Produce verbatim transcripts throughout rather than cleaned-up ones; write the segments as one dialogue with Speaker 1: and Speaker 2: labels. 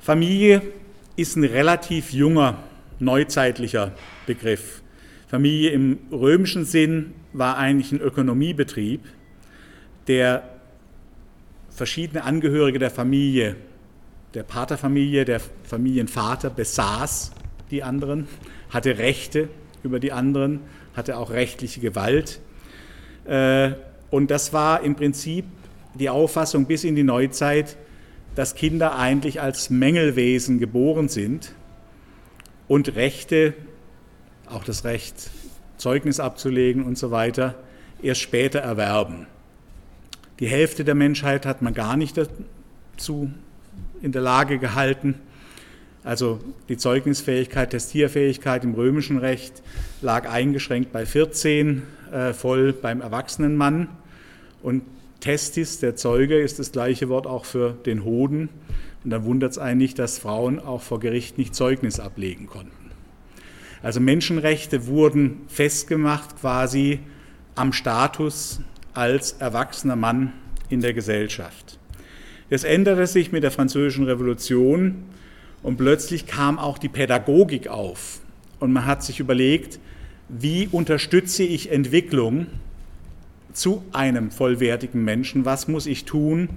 Speaker 1: Familie ist ein relativ junger, neuzeitlicher Begriff. Familie im römischen Sinn war eigentlich ein Ökonomiebetrieb, der verschiedene Angehörige der Familie, der Paterfamilie, der Familienvater besaß die anderen, hatte Rechte über die anderen, hatte auch rechtliche Gewalt. Und das war im Prinzip die Auffassung bis in die Neuzeit, dass Kinder eigentlich als Mängelwesen geboren sind und Rechte, auch das Recht, Zeugnis abzulegen und so weiter, erst später erwerben. Die Hälfte der Menschheit hat man gar nicht dazu in der Lage gehalten. Also die Zeugnisfähigkeit, Testierfähigkeit im römischen Recht lag eingeschränkt bei vierzehn, äh, voll beim erwachsenen Mann. Und Testis, der Zeuge, ist das gleiche Wort auch für den Hoden. Und dann wundert es einen nicht, dass Frauen auch vor Gericht nicht Zeugnis ablegen konnten. Also Menschenrechte wurden festgemacht quasi am Status als erwachsener Mann in der Gesellschaft. Das änderte sich mit der Französischen Revolution und plötzlich kam auch die Pädagogik auf. Und man hat sich überlegt, wie unterstütze ich Entwicklung zu einem vollwertigen Menschen? Was muss ich tun,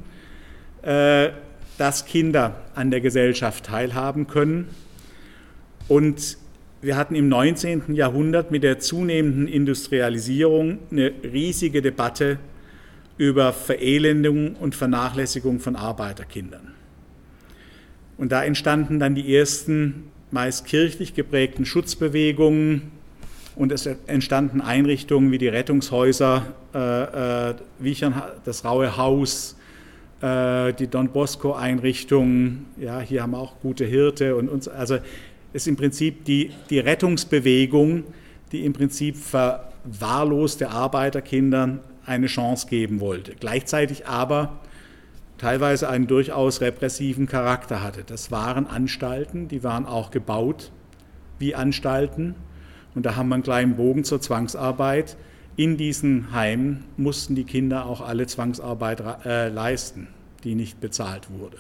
Speaker 1: dass Kinder an der Gesellschaft teilhaben können? Und wir hatten im neunzehnten Jahrhundert mit der zunehmenden Industrialisierung eine riesige Debatte über Verelendung und Vernachlässigung von Arbeiterkindern. Und da entstanden dann die ersten, meist kirchlich geprägten Schutzbewegungen und es entstanden Einrichtungen wie die Rettungshäuser, äh, äh, Wiechern, das Raue Haus, äh, die Don Bosco-Einrichtungen, ja, hier haben wir auch Gute Hirte und uns, also ist im Prinzip die, die Rettungsbewegung, die im Prinzip verwahrloste Arbeiterkindern eine Chance geben wollte, gleichzeitig aber teilweise einen durchaus repressiven Charakter hatte. Das waren Anstalten, die waren auch gebaut wie Anstalten und da haben wir einen kleinen Bogen zur Zwangsarbeit. In diesen Heimen mussten die Kinder auch alle Zwangsarbeit äh, leisten, die nicht bezahlt wurde.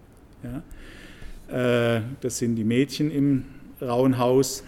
Speaker 1: Ja? Äh, das sind die Mädchen im Rauen Haus.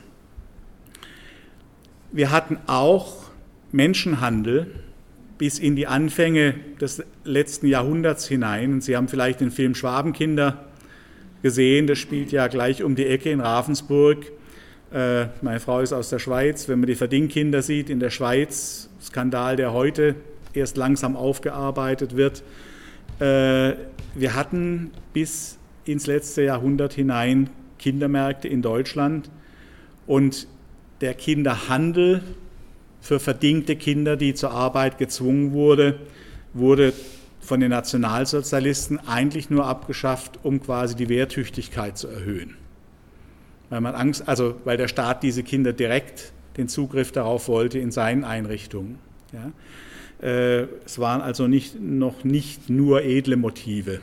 Speaker 1: Wir hatten auch Menschenhandel bis in die Anfänge des letzten Jahrhunderts hinein. Und Sie haben vielleicht den Film Schwabenkinder gesehen, das spielt ja gleich um die Ecke in Ravensburg. Äh, meine Frau ist aus der Schweiz. Wenn man die Verdingkinder sieht in der Schweiz, Skandal, der heute erst langsam aufgearbeitet wird. Äh, wir hatten bis ins letzte Jahrhundert hinein Kindermärkte in Deutschland und der Kinderhandel für verdingte Kinder, die zur Arbeit gezwungen wurde, wurde von den Nationalsozialisten eigentlich nur abgeschafft, um quasi die Wehrtüchtigkeit zu erhöhen. Weil man Angst, also weil der Staat diese Kinder direkt den Zugriff darauf wollte in seinen Einrichtungen. Ja. Äh, es waren also nicht, noch nicht nur edle Motive.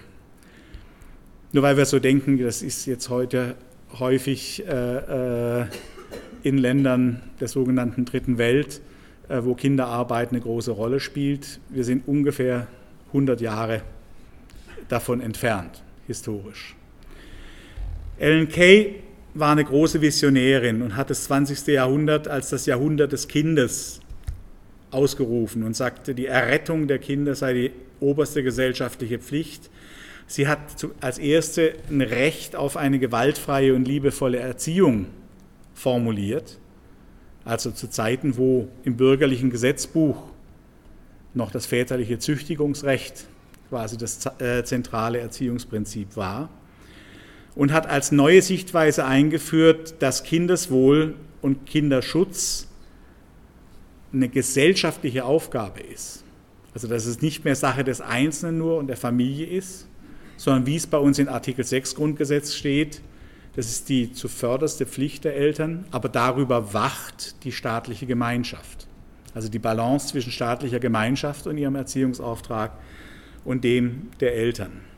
Speaker 1: Nur weil wir so denken, das ist jetzt heute häufig äh, äh, in Ländern der sogenannten Dritten Welt, äh, wo Kinderarbeit eine große Rolle spielt. Wir sind ungefähr hundert Jahre davon entfernt, historisch. Ellen Key war eine große Visionärin und hat das zwanzigste Jahrhundert als das Jahrhundert des Kindes ausgerufen und sagte, die Errettung der Kinder sei die oberste gesellschaftliche Pflicht. Sie hat als erste ein Recht auf eine gewaltfreie und liebevolle Erziehung formuliert, also zu Zeiten, wo im bürgerlichen Gesetzbuch noch das väterliche Züchtigungsrecht quasi das äh, zentrale Erziehungsprinzip war, und hat als neue Sichtweise eingeführt, dass Kindeswohl und Kinderschutz eine gesellschaftliche Aufgabe ist. Also dass es nicht mehr Sache des Einzelnen nur und der Familie ist, sondern wie es bei uns in Artikel sechs Grundgesetz steht, das ist die zuvörderste Pflicht der Eltern, aber darüber wacht die staatliche Gemeinschaft. Also die Balance zwischen staatlicher Gemeinschaft und ihrem Erziehungsauftrag und dem der Eltern.